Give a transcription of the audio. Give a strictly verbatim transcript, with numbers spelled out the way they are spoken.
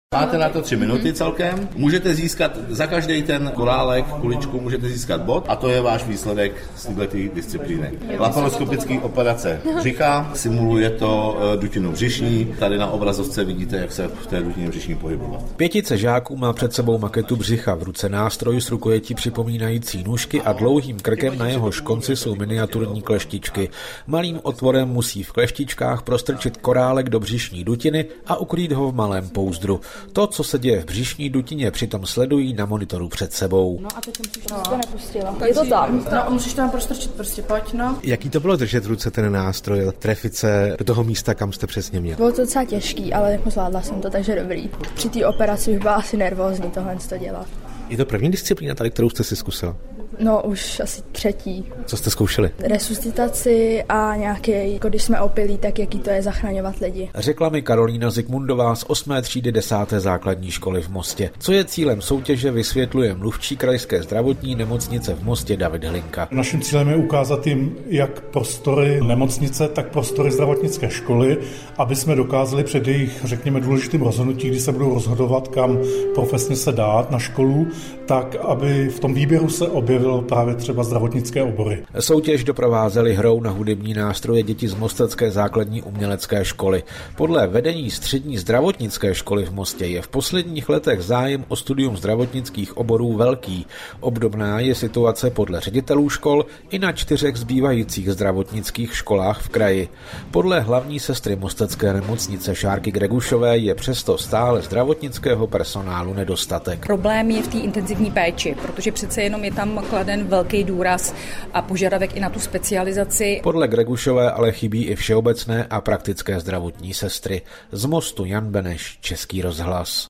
Máte na to tři minuty celkem, můžete získat za každý ten korálek, kuličku, můžete získat bod a to je váš výsledek z této disciplíny. Laparoskopický operace břicha, simuluje to dutinu břišní, tady na obrazovce vidíte, jak se v té dutině břišní pohybovat. Pětice žáků má před sebou maketu břicha, v ruce nástroj s rukojetí připomínající nůžky a dlouhým krkem, na jehož konci jsou miniaturní kleštičky. Malým otvorem musí v kleštičkách prostrčit korálek do břišní dutiny a ukrýt ho v malém pouzdru. To, co se děje v břišní dutině, přitom sledují na monitoru před sebou. No a teď musíš no. to nepustila. Je to tam. No, musíš tam prostrčit prostě, pojď, no. Jaký to bylo držet v ruce ten nástroj, trefit se do toho místa, kam jste přesně měl? Bylo to docela těžký, ale jako zvládla jsem to, takže dobrý. Při té operaci bych byla asi nervózní tohle to dělat. Je to první disciplína tady, kterou jste si zkusila? No, už asi třetí. Co jste zkoušeli? Resuscitaci a nějaký, jako když jsme opilí, tak jaký to je zachraňovat lidi. Řekla mi Karolína Zikmundová z osmé třídy desáté základní školy v Mostě. Co je cílem soutěže, vysvětluje mluvčí krajské zdravotní nemocnice v Mostě David Hlinka. Naším cílem je ukázat jim jak prostory nemocnice, tak prostory zdravotnické školy, aby jsme dokázali před jejich, řekněme, důležitým rozhodnutí, kdy se budou rozhodovat, kam profesně se dát na školu, tak aby v tom výběru se objevilo právě třeba zdravotnické obory. Soutěž doprovázely hrou na hudební nástroje děti z Mostecké základní umělecké školy. Podle vedení střední zdravotnické školy v Mostě je v posledních letech zájem o studium zdravotnických oborů velký. Obdobná je situace podle ředitelů škol i na čtyřech zbývajících zdravotnických školách v kraji. Podle hlavní sestry Mostecké nemocnice Šárky Gregušové je přesto stále zdravotnického personálu nedostatek. Problém je v té intenzivní péči, protože přece jenom je tam kladen velký důraz a požadavek i na tu specializaci. Podle Gregušové ale chybí i všeobecné a praktické zdravotní sestry. Z Mostu Jan Beneš, Český rozhlas.